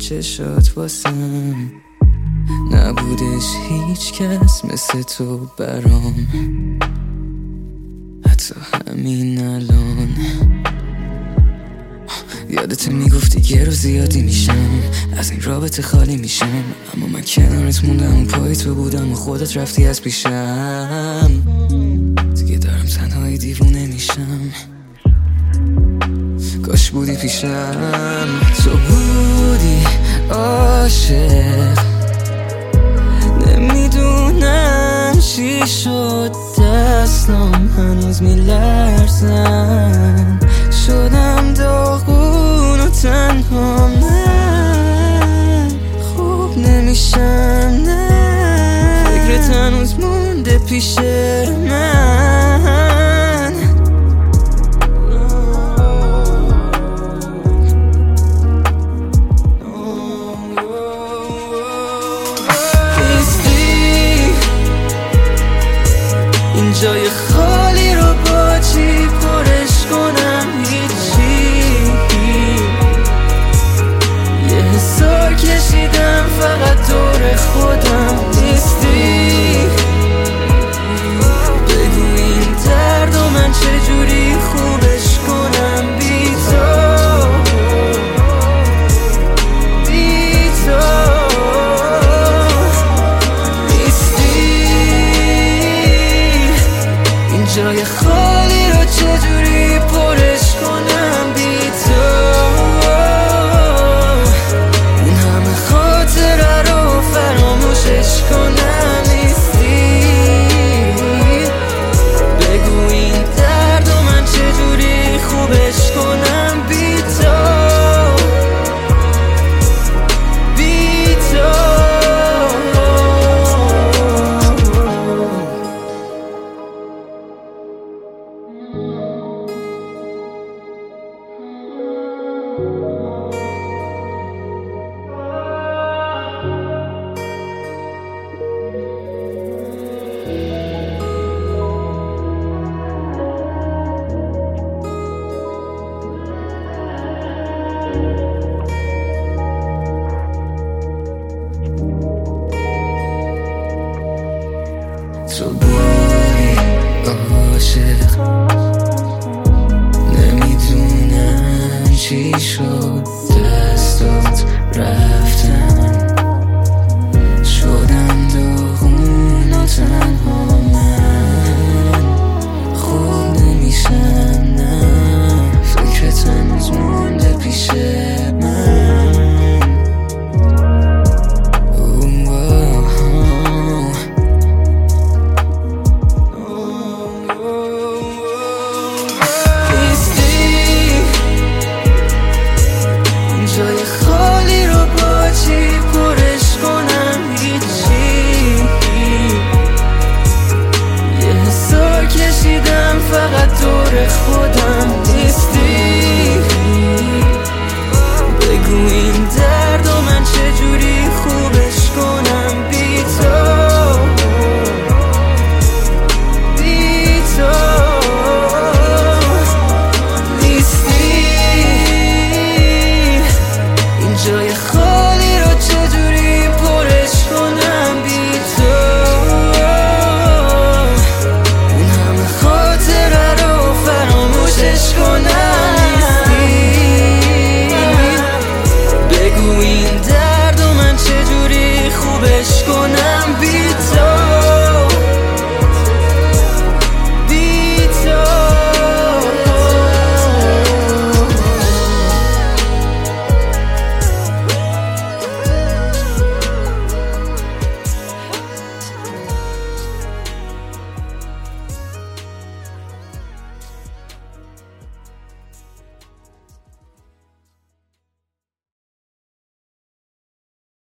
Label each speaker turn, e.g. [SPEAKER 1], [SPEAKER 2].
[SPEAKER 1] چشات واسم نبودش هیچ کس مثل تو برام، حتی همین الان. یادت میگفتی یه روز زیادی میشم از این رابطه خالی میشم، اما من کنارت موندم و پای تو بودم و خودت رفتی از پیشم. دیگه دارم تنهایی دیوونه میشم، کاش بودی پیشم. تو بودی عاشق، نمیدونم چی شد دستام هنوز میلرزن، شدم داغون و تنها. من خوب نمیشم، نه فکرت هنوز مونده پیش من. این جای خالی رو با چی پرش کنم؟ هیچی، یه حسار کشیدم فقط دور خودم نیستی. بگو این درد و من چجوری خوبش کنم بی تو، بی تو جای خالی رو چجوری پرش کنم بی تو. اون همه خاطره رو فراموشش کنم نیستی. بگو این درد و من چجوری خوبش کنم بی تو، بی تو. تو بودی عاشق، نمیدونم چی شد